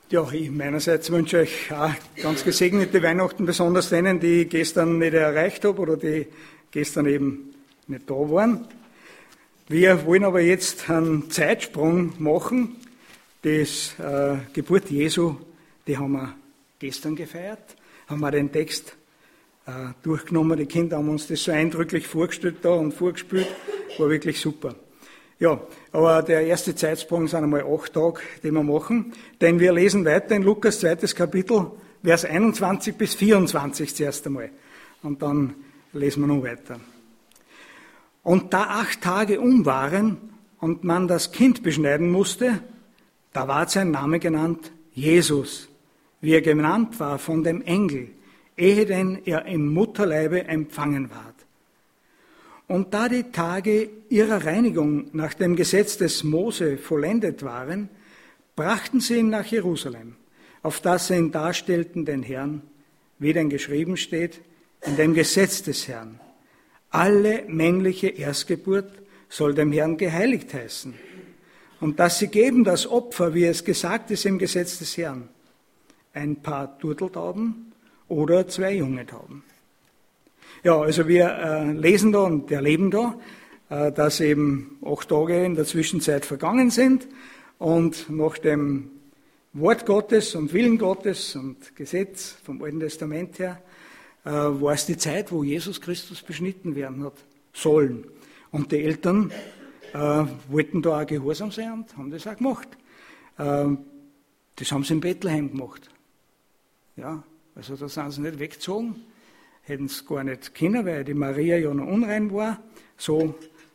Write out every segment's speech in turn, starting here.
Ja, ich meinerseits wünsche euch auch ganz gesegnete Weihnachten, besonders denen, die ich gestern nicht erreicht habe oder die gestern eben nicht da waren. Wir wollen aber jetzt einen Zeitsprung machen. Das Geburt Jesu, die haben wir gestern gefeiert, haben wir den Text durchgenommen. Die Kinder haben uns das so eindrücklich vorgestellt da und vorgespielt, war wirklich super. Ja, aber der erste Zeitsprung sind einmal 8 Tage, die wir machen, denn wir lesen weiter in Lukas 2. Kapitel, Vers 21 bis 24 zuerst einmal. Und dann lesen wir noch weiter. Und da 8 Tage waren und man das Kind beschneiden musste, da ward sein Name genannt Jesus, wie er genannt war von dem Engel, ehe denn er im Mutterleibe empfangen ward. Und da die Tage ihrer Reinigung nach dem Gesetz des Mose vollendet waren, brachten sie ihn nach Jerusalem, auf das sie ihn darstellten den Herrn, wie denn geschrieben steht, in dem Gesetz des Herrn. Alle männliche Erstgeburt soll dem Herrn geheiligt heißen. Und dass sie geben das Opfer, wie es gesagt ist im Gesetz des Herrn, ein paar Turteltauben oder 2 junge Tauben. Ja, also wir lesen da und erleben da, dass eben 8 Tage in der Zwischenzeit vergangen sind und nach dem Wort Gottes und Willen Gottes und Gesetz vom Alten Testament her war es die Zeit, wo Jesus Christus beschnitten werden hat sollen. Und die Eltern wollten da auch gehorsam sein und haben das auch gemacht. Das haben sie in Bethlehem gemacht. Ja, also da sind sie nicht weggezogen. Hätten es gar nicht können, weil die Maria ja noch unrein war. So,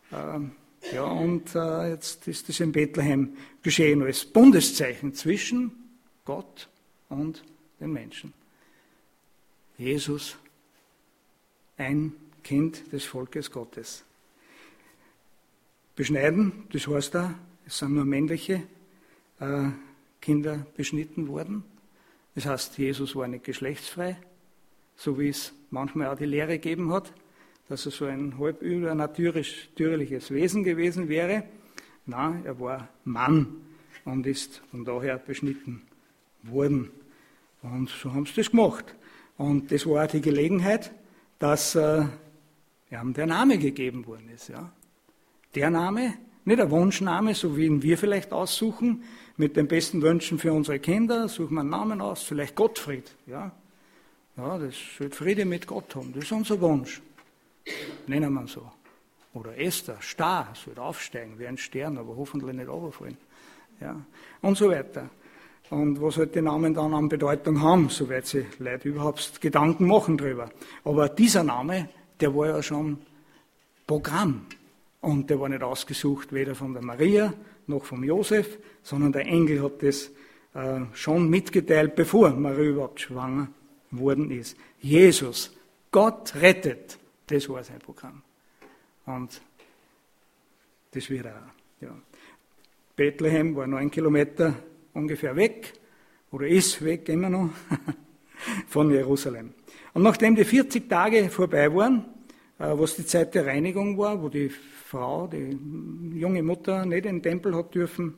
jetzt ist das in Bethlehem geschehen als Bundeszeichen zwischen Gott und den Menschen. Jesus, ein Kind des Volkes Gottes. Beschneiden, das heißt da, es sind nur männliche Kinder beschnitten worden. Das heißt, Jesus war nicht geschlechtsfrei, so wie es manchmal auch die Lehre gegeben hat, dass er so ein halb übernatürliches Wesen gewesen wäre. Nein, er war Mann und ist von daher beschnitten worden. Und so haben sie das gemacht. Und das war auch die Gelegenheit, dass ihm der Name gegeben worden ist. Ja. Der Name, nicht ein Wunschname, so wie ihn wir vielleicht aussuchen, mit den besten Wünschen für unsere Kinder, suchen wir einen Namen aus, vielleicht Gottfried. Ja. Ja, das soll Friede mit Gott haben, das ist unser Wunsch. Nennen wir ihn so. Oder Esther, Star, soll aufsteigen wie ein Stern, aber hoffentlich nicht runterfallen. Ja. Und so weiter. Und was halt die Namen dann an Bedeutung haben, soweit sich Leute überhaupt Gedanken machen drüber. Aber dieser Name, der war ja schon Programm. Und der war nicht ausgesucht, weder von der Maria noch vom Josef, sondern der Engel hat das schon mitgeteilt, bevor Maria überhaupt schwanger worden ist. Jesus, Gott rettet, das war sein Programm. Und das wird auch. Ja. Bethlehem war 9 Kilometer ungefähr weg, oder ist weg immer noch, von Jerusalem. Und nachdem die 40 Tage vorbei waren, was die Zeit der Reinigung war, wo die Frau, die junge Mutter nicht in den Tempel hat dürfen,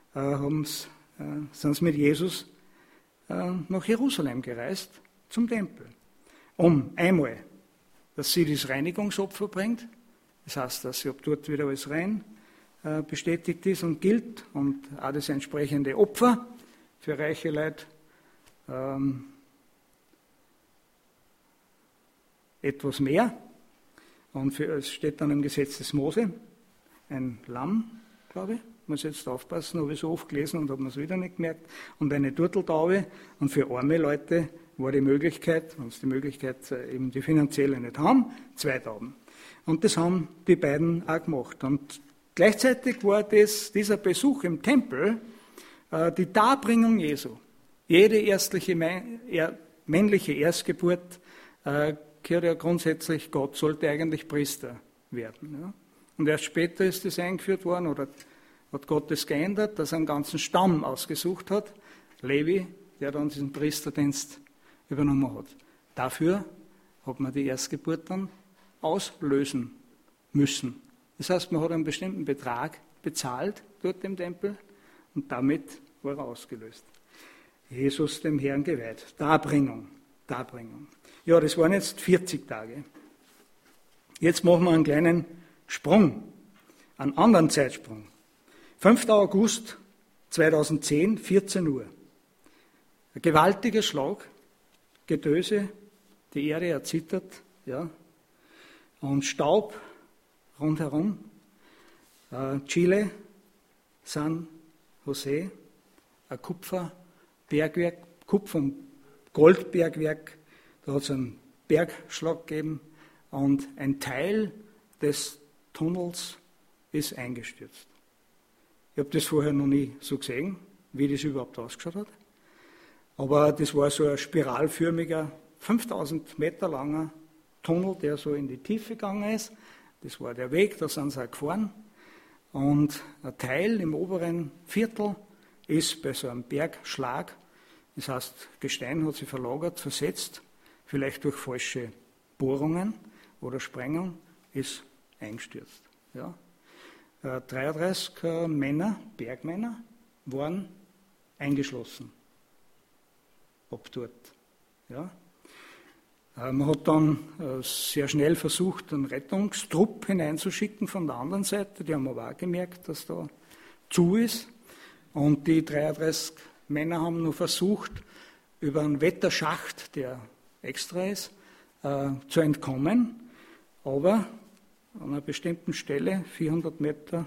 sind sie mit Jesus nach Jerusalem gereist, zum Tempel, um einmal, dass sie das Reinigungsopfer bringt, das heißt, dass sie ab dort wieder alles rein bestätigt ist und gilt und auch das entsprechende Opfer für reiche Leute etwas mehr. Und es steht dann im Gesetz des Mose ein Lamm, glaube ich. Ich muss jetzt aufpassen, habe ich so oft gelesen und habe mir es wieder nicht gemerkt. Und eine Turteltaube. Und für arme Leute war die Möglichkeit, wenn sie die Möglichkeit eben die finanzielle nicht haben, 2 Tauben. Und das haben die beiden auch gemacht. Und gleichzeitig war dieser Besuch im Tempel die Darbringung Jesu. Jede männliche Erstgeburt gehört ja grundsätzlich Gott, sollte eigentlich Priester werden. Ja. Und erst später ist das eingeführt worden, oder hat Gott das geändert, dass er einen ganzen Stamm ausgesucht hat, Levi, der dann diesen Priesterdienst übernommen hat. Dafür hat man die Erstgeburt dann auslösen müssen. Das heißt, man hat einen bestimmten Betrag bezahlt dort im Tempel und damit war er ausgelöst. Jesus dem Herrn geweiht. Darbringung. Ja, das waren jetzt 40 Tage. Jetzt machen wir einen kleinen Sprung, einen anderen Zeitsprung. 5. August 2010, 14 Uhr. Ein gewaltiger Schlag, Getöse, die Erde erzittert, ja, und Staub rundherum. Chile, San Jose, ein Kupferbergwerk, Kupfer- und Goldbergwerk, da hat es einen Bergschlag gegeben und ein Teil des Tunnels ist eingestürzt. Ich habe das vorher noch nie so gesehen, wie das überhaupt ausgeschaut hat. Aber das war so ein spiralförmiger, 5000 Meter langer Tunnel, der so in die Tiefe gegangen ist. Das war der Weg, da sind sie auch gefahren. Und ein Teil im oberen Viertel ist bei so einem Bergschlag, das heißt, Gestein hat sich verlagert, versetzt, vielleicht durch falsche Bohrungen oder Sprengung, ist eingestürzt. Ja. 33 Männer, Bergmänner, waren eingeschlossen. Ab dort. Ja. Man hat dann sehr schnell versucht, einen Rettungstrupp hineinzuschicken von der anderen Seite. Die haben aber auch gemerkt, dass da zu ist. Und die 33 Männer haben nur versucht, über einen Wetterschacht, der extra ist, zu entkommen. Aber an einer bestimmten Stelle, 400 Meter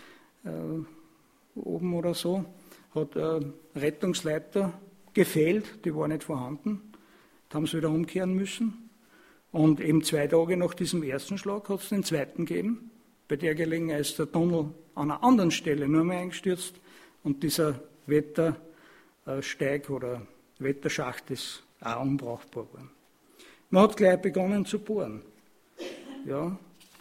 oben oder so, hat ein Rettungsleiter gefehlt, die war nicht vorhanden. Da haben sie wieder umkehren müssen. Und eben 2 Tage nach diesem ersten Schlag hat es den zweiten gegeben. Bei der Gelegenheit ist der Tunnel an einer anderen Stelle nur mehr eingestürzt und dieser Wettersteig oder Wetterschacht ist auch unbrauchbar geworden. Man hat gleich begonnen zu bohren. Ja.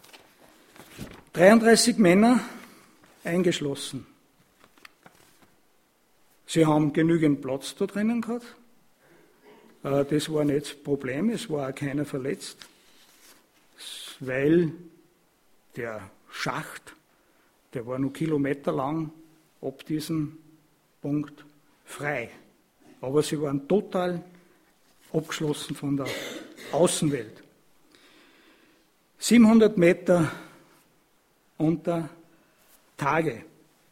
33 Männer eingeschlossen. Sie haben genügend Platz da drinnen gehabt. Das war nicht das Problem, es war auch keiner verletzt, weil der Schacht, der war nur kilometerlang ab diesem Punkt frei. Aber sie waren total abgeschlossen von der Außenwelt. 700 Meter unter Tage.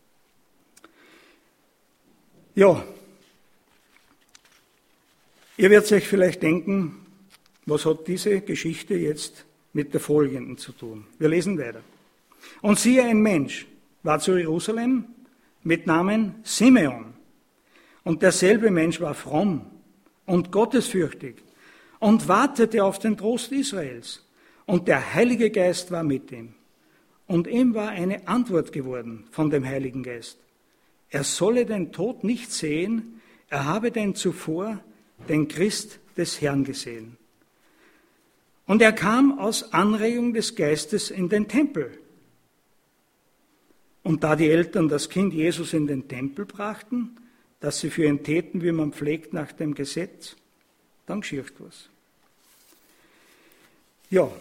Ja, ihr werdet euch vielleicht denken, was hat diese Geschichte jetzt mit der folgenden zu tun? Wir lesen weiter. Und siehe, ein Mensch war zu Jerusalem mit Namen Simeon. Und derselbe Mensch war fromm und gottesfürchtig und wartete auf den Trost Israels. Und der Heilige Geist war mit ihm. Und ihm war eine Antwort geworden von dem Heiligen Geist. Er solle den Tod nicht sehen, er habe denn zuvor den Christ des Herrn gesehen. Und er kam aus Anregung des Geistes in den Tempel. Und da die Eltern das Kind Jesus in den Tempel brachten, dass sie für ihn täten, wie man pflegt nach dem Gesetz, dann geschieht was. Ja,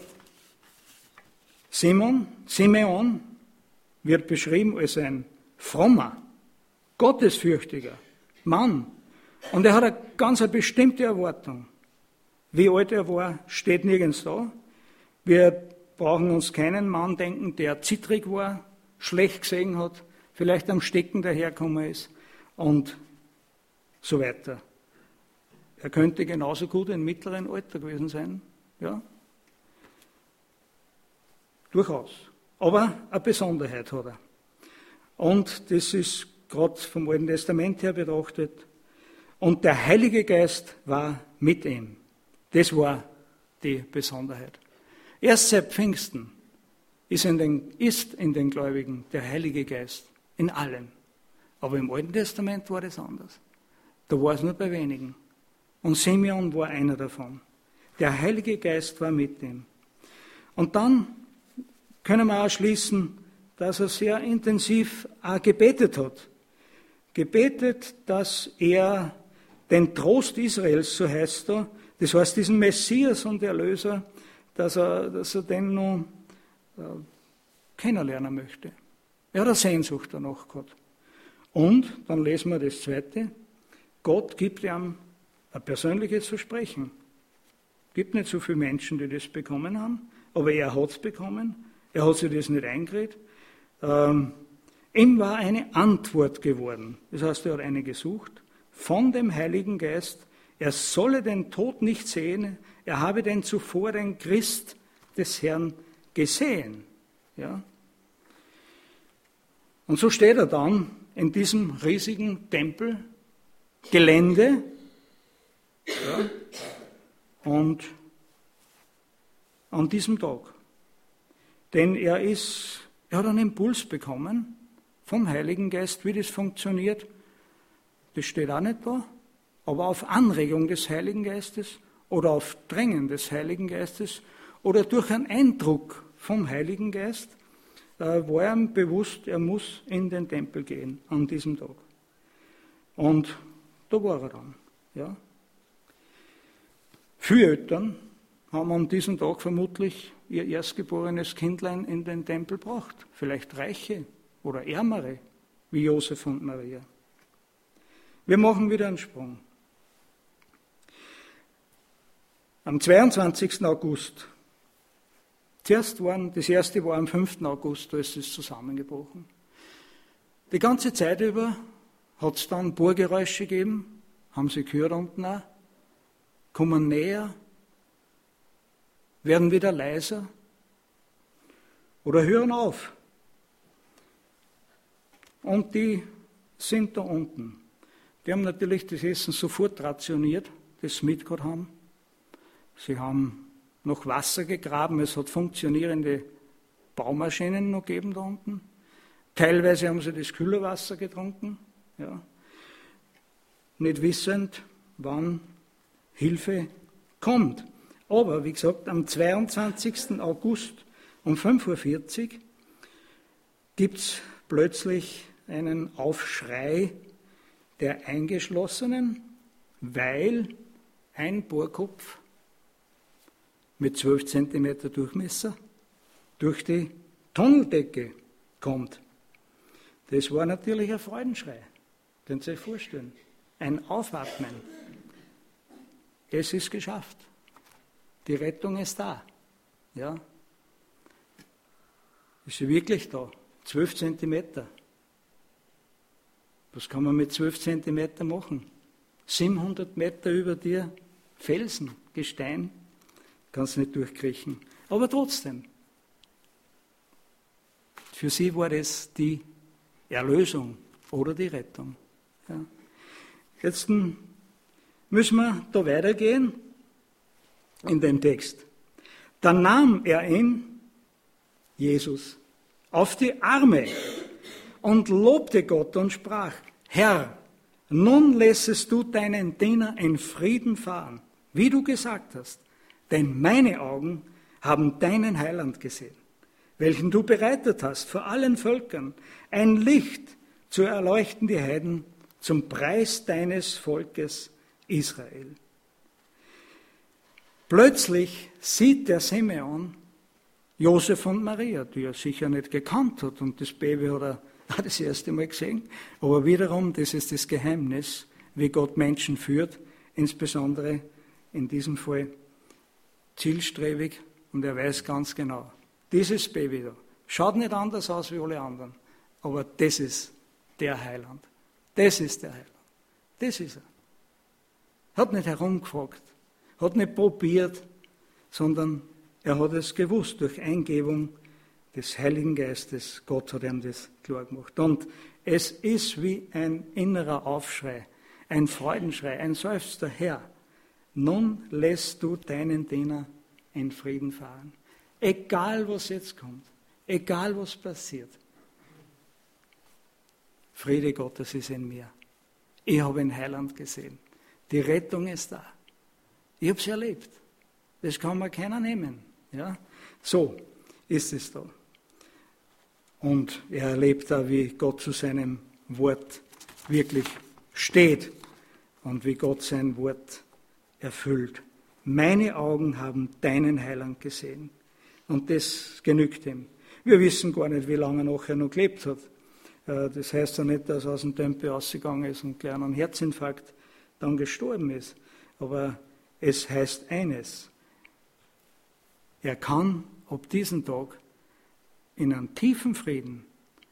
Simeon wird beschrieben als ein frommer, gottesfürchtiger Mann. Und er hat eine ganz bestimmte Erwartung. Wie alt er war, steht nirgends da. Wir brauchen uns keinen Mann denken, der zittrig war, schlecht gesehen hat, vielleicht am Stecken dahergekommen ist und so weiter. Er könnte genauso gut im mittleren Alter gewesen sein. Ja? Durchaus. Aber eine Besonderheit hat er. Und das ist gerade vom Alten Testament her betrachtet. Und der Heilige Geist war mit ihm. Das war die Besonderheit. Erst seit Pfingsten ist in den Gläubigen der Heilige Geist, in allen. Aber im Alten Testament war das anders. Da war es nur bei wenigen. Und Simeon war einer davon. Der Heilige Geist war mit ihm. Und dann können wir auch schließen, dass er sehr intensiv auch gebetet hat. Gebetet, dass er den Trost Israels, so heißt er, das heißt diesen Messias und Erlöser, dass er den noch kennenlernen möchte. Er hat eine Sehnsucht danach gehabt. Und, dann lesen wir das Zweite, Gott gibt ihm ein persönliches Versprechen. Es gibt nicht so viele Menschen, die das bekommen haben, aber er hat es bekommen. Er hat sich das nicht eingeredet. Ihm war eine Antwort geworden. Das heißt, er hat eine gesucht von dem Heiligen Geist. Er solle den Tod nicht sehen. Er habe denn zuvor den Christ des Herrn gesehen. Ja? Und so steht er dann in diesem riesigen Tempelgelände. Ja? Und an diesem Tag. Denn er hat einen Impuls bekommen vom Heiligen Geist, wie das funktioniert. Das steht auch nicht da. Aber auf Anregung des Heiligen Geistes oder auf Drängen des Heiligen Geistes oder durch einen Eindruck vom Heiligen Geist war ihm bewusst, er muss in den Tempel gehen an diesem Tag. Und da war er dann. Ja. Viele Eltern haben an diesem Tag vermutlich ihr erstgeborenes Kindlein in den Tempel gebracht. Vielleicht Reiche oder Ärmere, wie Josef und Maria. Wir machen wieder einen Sprung. Am 22. August, das erste war am 5. August, da ist es zusammengebrochen. Die ganze Zeit über hat es dann Bohrgeräusche gegeben, haben sie gehört unten auch, kommen näher, werden wieder leiser oder hören auf. Und die sind da unten. Die haben natürlich das Essen sofort rationiert, das sie mitgehabt haben. Sie haben noch Wasser gegraben, es hat funktionierende Baumaschinen noch gegeben da unten. Teilweise haben sie das Kühlerwasser getrunken, ja. Nicht wissend, wann Hilfe kommt. Aber, wie gesagt, am 22. August um 5:40 Uhr gibt es plötzlich einen Aufschrei der Eingeschlossenen, weil ein Bohrkopf mit 12 cm Durchmesser durch die Tunneldecke kommt. Das war natürlich ein Freudenschrei. Könnt ihr euch vorstellen? Ein Aufatmen. Es ist geschafft. Die Rettung ist da. Ja. Ist sie wirklich da? 12 cm. Was kann man mit 12 cm machen? 700 Meter über dir Felsen, Gestein, kannst nicht durchkriechen. Aber trotzdem, für sie war das die Erlösung oder die Rettung. Ja. Jetzt müssen wir da weitergehen in den Text. Dann nahm er ihn, Jesus, auf die Arme und lobte Gott und sprach: Herr, nun lässest du deinen Diener in Frieden fahren, wie du gesagt hast, denn meine Augen haben deinen Heiland gesehen, welchen du bereitet hast vor allen Völkern, ein Licht zu erleuchten die Heiden zum Preis deines Volkes Israel. Plötzlich sieht der Simeon Josef und Maria, die er sicher nicht gekannt hat, und das Baby hat er das erste Mal gesehen. Aber wiederum, das ist das Geheimnis, wie Gott Menschen führt, insbesondere in diesem Fall zielstrebig, und er weiß ganz genau, dieses Baby da schaut nicht anders aus wie alle anderen, aber das ist der Heiland. Das ist der Heiland. Das ist er. Hat nicht herumgefragt, hat nicht probiert, sondern er hat es gewusst durch Eingebung des Heiligen Geistes. Gott hat ihm das klar gemacht. Und es ist wie ein innerer Aufschrei, ein Freudenschrei, ein Seufzer: Herr, nun lässt du deinen Diener in Frieden fahren. Egal was jetzt kommt, egal was passiert. Friede Gottes ist in mir. Ich habe ein Heiland gesehen. Die Rettung ist da. Ich habe es erlebt. Das kann mir keiner nehmen. Ja? So ist es da. Und er erlebt da, wie Gott zu seinem Wort wirklich steht und wie Gott sein Wort erfüllt. Meine Augen haben deinen Heiland gesehen. Und das genügt ihm. Wir wissen gar nicht, wie lange er nachher noch gelebt hat. Das heißt ja nicht, dass er aus dem Tempel rausgegangen ist und gleich einen Herzinfarkt dann gestorben ist. Aber es heißt eines, er kann ab diesem Tag in einem tiefen Frieden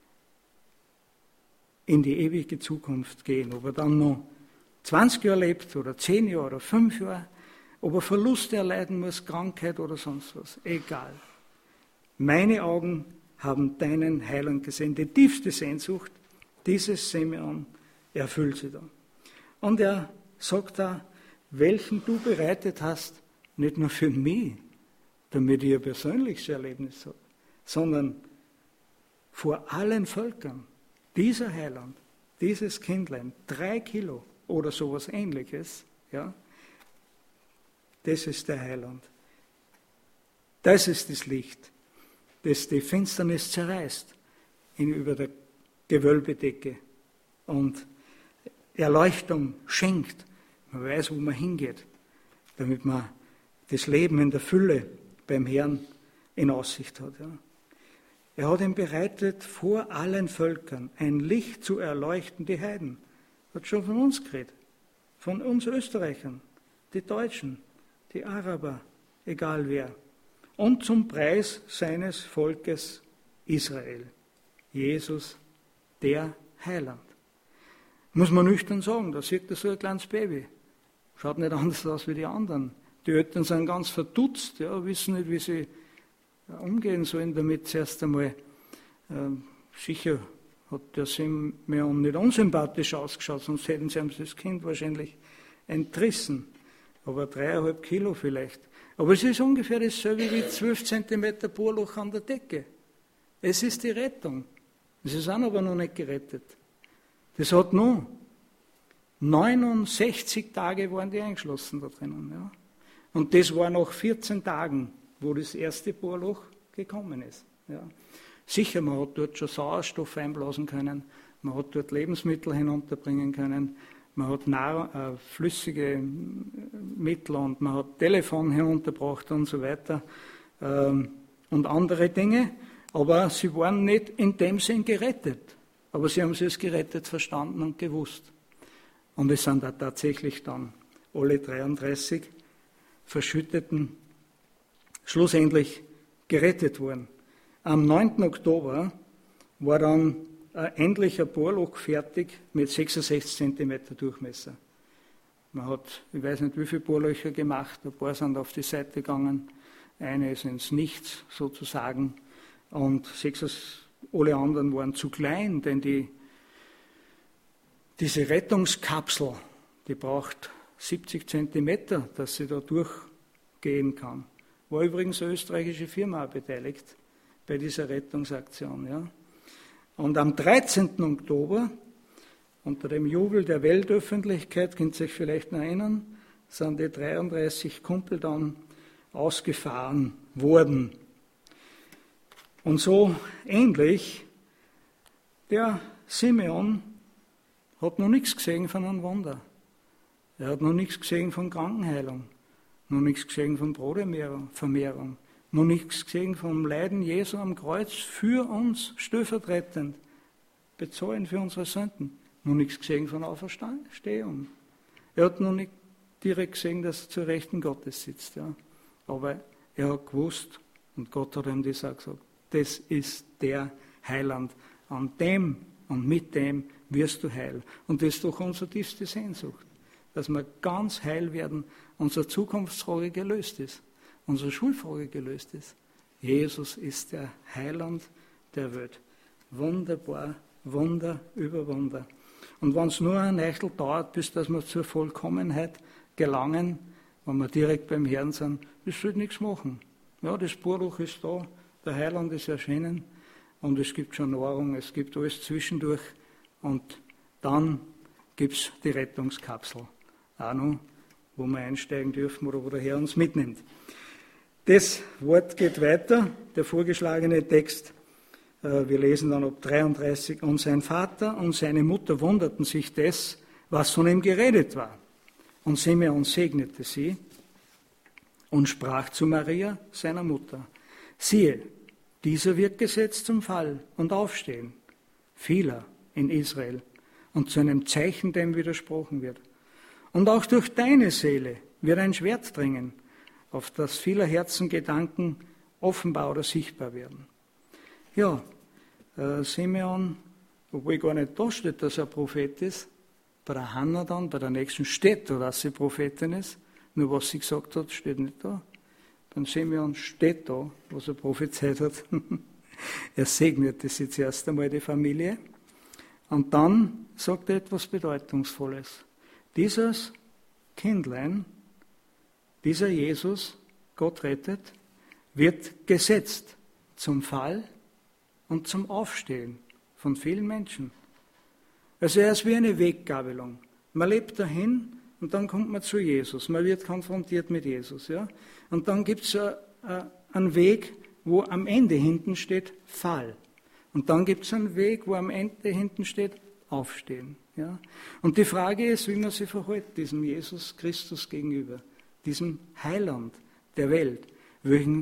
in die ewige Zukunft gehen. Ob er dann noch 20 Jahre lebt oder 10 Jahre oder 5 Jahre, ob er Verluste erleiden muss, Krankheit oder sonst was, egal. Meine Augen haben deinen Heiland gesehen. Die tiefste Sehnsucht dieses Simeon erfüllt sie dann. Und er sagt da, welchen du bereitet hast, nicht nur für mich, damit ich ein persönliches Erlebnis habe, sondern vor allen Völkern. Dieser Heiland, dieses Kindlein, 3 Kilo oder sowas Ähnliches, ja, das ist der Heiland. Das ist das Licht, das die Finsternis zerreißt über der Gewölbedecke und Erleuchtung schenkt. Man weiß, wo man hingeht, damit man das Leben in der Fülle beim Herrn in Aussicht hat. Ja. Er hat ihm bereitet, vor allen Völkern ein Licht zu erleuchten, die Heiden. Hat schon von uns geredet, von uns Österreichern, die Deutschen, die Araber, egal wer. Und zum Preis seines Volkes Israel. Jesus, der Heiland. Muss man nüchtern sagen, da sieht er so ein kleines Baby. Schaut nicht anders aus wie die anderen. Die Eltern sind ganz verdutzt, ja, wissen nicht, wie sie umgehen sollen damit zuerst einmal. Sicher hat der Simeon nicht unsympathisch ausgeschaut, sonst hätten sie ihm das Kind wahrscheinlich entrissen. Aber 3,5 Kilo vielleicht. Aber es ist ungefähr dasselbe wie 12 Zentimeter Bohrloch an der Decke. Es ist die Rettung. Sie sind aber noch nicht gerettet. Das hat noch 69 Tage waren die eingeschlossen da drinnen. Ja. Und das war nach 14 Tagen, wo das erste Bohrloch gekommen ist. Ja. Sicher, man hat dort schon Sauerstoff einblasen können, man hat dort Lebensmittel hinunterbringen können, man hat flüssige Mittel und man hat Telefon hinuntergebracht und so weiter und andere Dinge. Aber sie waren nicht in dem Sinn gerettet. Aber sie haben es als gerettet verstanden und gewusst. Und es sind da tatsächlich dann alle 33 Verschütteten schlussendlich gerettet worden. Am 9. Oktober war dann endlich ein Bohrloch fertig mit 66 cm Durchmesser. Man hat, ich weiß nicht wie viele Bohrlöcher gemacht, ein paar sind auf die Seite gegangen, eine ist ins Nichts sozusagen und alle anderen waren zu klein, denn diese Rettungskapsel, die braucht 70 cm, dass sie da durchgehen kann. War übrigens eine österreichische Firma beteiligt bei dieser Rettungsaktion. Ja. Und am 13. Oktober, unter dem Jubel der Weltöffentlichkeit, könnt ihr euch vielleicht noch erinnern, sind die 33 Kumpel dann ausgefahren worden. Und so ähnlich, der Simeon hat noch nichts gesehen von einem Wunder. Er hat noch nichts gesehen von Krankenheilung, noch nichts gesehen von Brotvermehrung, noch nichts gesehen vom Leiden Jesu am Kreuz für uns stellvertretend, bezahlen für unsere Sünden, noch nichts gesehen von Auferstehung. Er hat noch nicht direkt gesehen, dass er zur Rechten Gottes sitzt. Ja. Aber er hat gewusst, und Gott hat ihm das auch gesagt, das ist der Heiland, an dem und mit dem wirst du heil. Und das ist doch unsere tiefste Sehnsucht, dass wir ganz heil werden, unsere Zukunftsfrage gelöst ist, unsere Schulfrage gelöst ist. Jesus ist der Heiland der Welt. Wunderbar, Wunder über Wunder. Und wenn es nur ein Eichel dauert, bis dass wir zur Vollkommenheit gelangen, wenn wir direkt beim Herrn sind, das sollte nichts machen. Ja, das Bohrloch ist da, der Heiland ist erschienen und es gibt schon Nahrung, es gibt alles zwischendurch und dann gibt es die Rettungskapsel auch noch, wo wir einsteigen dürfen oder wo der Herr uns mitnimmt. Das Wort geht weiter, der vorgeschlagene Text, wir lesen dann ab 33, und sein Vater und seine Mutter wunderten sich des, was von ihm geredet war. Und Simeon segnete sie und sprach zu Maria, seiner Mutter, siehe, dieser wird gesetzt zum Fall und Aufstehen vieler in Israel und zu einem Zeichen, dem widersprochen wird. Und auch durch deine Seele wird ein Schwert dringen, auf das vieler Herzen Gedanken offenbar oder sichtbar werden. Ja, Simeon, obwohl gar nicht da steht, dass er Prophet ist, bei der Hannah dann, bei der nächsten steht da, dass sie Prophetin ist, nur was sie gesagt hat, steht nicht da. Beim Simeon steht da, was er prophezeit hat. Er segnete sie zuerst einmal, die Familie, und dann sagt er etwas Bedeutungsvolles. Dieses Kindlein, dieser Jesus, Gott rettet, wird gesetzt zum Fall und zum Aufstehen von vielen Menschen. Also er ist wie eine Weggabelung. Man lebt dahin und dann kommt man zu Jesus. Man wird konfrontiert mit Jesus. Ja? Und dann gibt es einen Weg, wo am Ende hinten steht Fall. Und dann gibt es einen Weg, wo am Ende hinten steht Aufstehen. Ja? Und die Frage ist, wie man sich verhält, diesem Jesus Christus gegenüber, diesem Heiland der Welt, welchen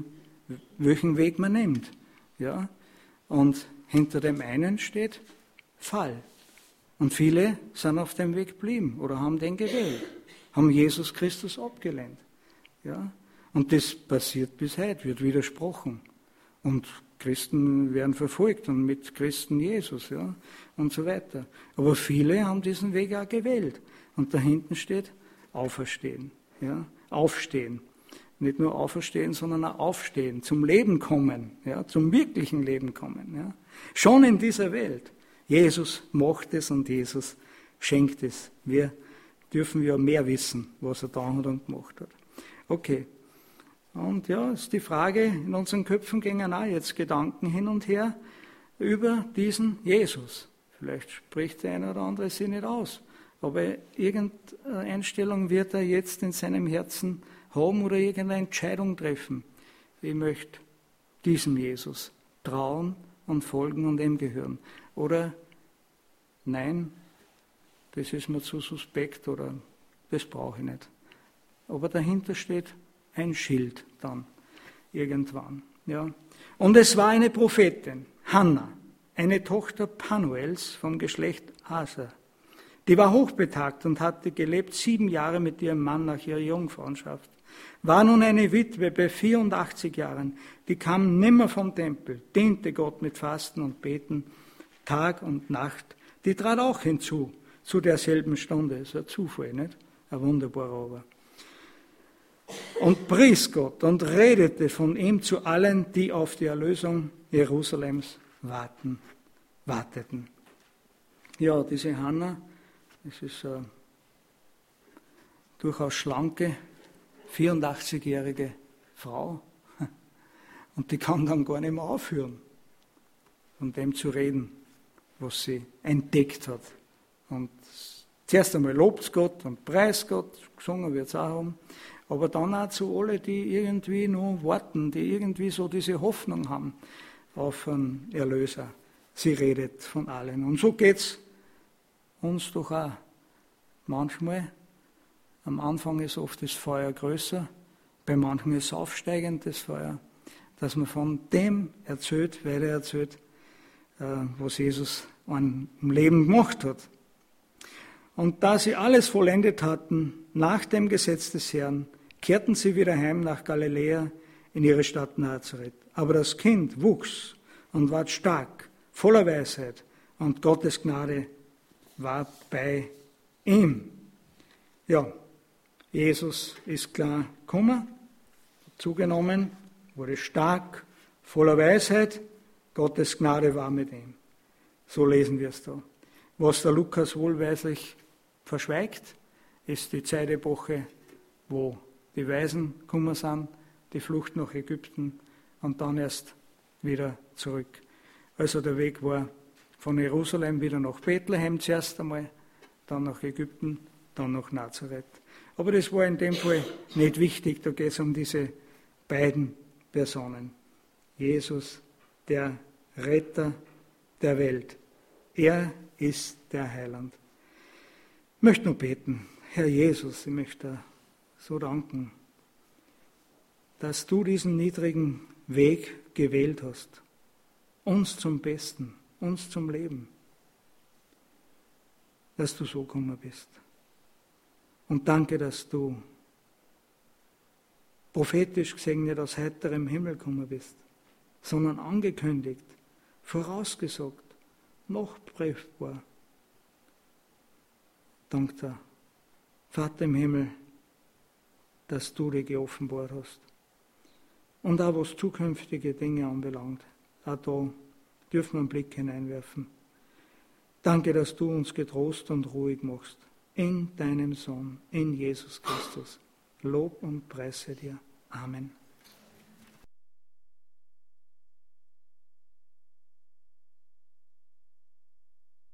Weg man nimmt. Ja? Und hinter dem einen steht Fall. Und viele sind auf dem Weg geblieben oder haben den gewählt, haben Jesus Christus abgelehnt. Ja? Und das passiert bis heute, wird widersprochen. Und Christen werden verfolgt und mit Christen Jesus, ja, und so weiter. Aber viele haben diesen Weg auch gewählt. Und da hinten steht Auferstehen, ja, Aufstehen. Nicht nur auferstehen, sondern auch aufstehen, zum Leben kommen, ja, zum wirklichen Leben kommen. Ja. Schon in dieser Welt. Jesus macht es und Jesus schenkt es. Wir dürfen ja mehr wissen, was er da hat und gemacht hat. Okay. Und ja, ist die Frage, in unseren Köpfen gingen auch jetzt Gedanken hin und her über diesen Jesus. Vielleicht spricht der eine oder andere sie nicht aus, aber irgendeine Einstellung wird er jetzt in seinem Herzen haben oder irgendeine Entscheidung treffen. Ich möchte diesem Jesus trauen und folgen und ihm gehören. Oder nein, das ist mir zu suspekt oder das brauche ich nicht. Aber dahinter steht ein Schild dann irgendwann. Ja. Und es war eine Prophetin, Hannah, eine Tochter Panuels vom Geschlecht Aser. Die war hochbetagt und hatte gelebt 7 Jahre mit ihrem Mann nach ihrer Jungfrauenschaft. War nun eine Witwe bei 84 Jahren, die kam nimmer vom Tempel, diente Gott mit Fasten und Beten, Tag und Nacht. Die trat auch hinzu, zu derselben Stunde. Das ist ein Zufall, nicht? Ein wunderbarer aber. Und pries Gott und redete von ihm zu allen, die auf die Erlösung Jerusalems warteten. Ja, diese Hannah, das ist eine durchaus schlanke, 84-jährige Frau. Und die kann dann gar nicht mehr aufhören, von dem zu reden, was sie entdeckt hat. Und zuerst einmal lobt Gott und preist Gott, gesungen wird es auch haben. Aber dann auch zu allen, die irgendwie nur warten, die irgendwie so diese Hoffnung haben auf einen Erlöser. Sie redet von allen. Und so geht es uns doch auch. Manchmal, am Anfang ist oft das Feuer größer, bei manchen ist es aufsteigend, das Feuer, dass man von dem erzählt, weil er erzählt, was Jesus im Leben gemacht hat. Und da sie alles vollendet hatten, nach dem Gesetz des Herrn, kehrten sie wieder heim nach Galiläa in ihre Stadt Nazareth. Aber das Kind wuchs und ward stark, voller Weisheit, und Gottes Gnade war bei ihm. Ja, Jesus ist klar gekommen, zugenommen, wurde stark, voller Weisheit, Gottes Gnade war mit ihm. So lesen wir es da. Was der Lukas wohlweislich verschweigt, ist die Zeitepoche, wo die Weisen gekommen sind, die Flucht nach Ägypten und dann erst wieder zurück. Also der Weg war von Jerusalem wieder nach Bethlehem zuerst einmal, dann nach Ägypten, dann nach Nazareth. Aber das war in dem Fall nicht wichtig, da geht es um diese beiden Personen. Jesus, der Retter der Welt. Er ist der Heiland. Ich möchte nur beten. Herr Jesus, ich möchte dir so danken, dass du diesen niedrigen Weg gewählt hast. Uns zum Besten, uns zum Leben. Dass du so gekommen bist. Und danke, dass du prophetisch gesehen nicht aus heiterem Himmel gekommen bist, sondern angekündigt, vorausgesagt, nachprüfbar. Dank dir, Vater im Himmel, dass du dich geoffenbart hast. Und auch was zukünftige Dinge anbelangt, auch da dürfen wir einen Blick hineinwerfen. Danke, dass du uns getrost und ruhig machst. In deinem Sohn, in Jesus Christus. Lob und Preise dir. Amen.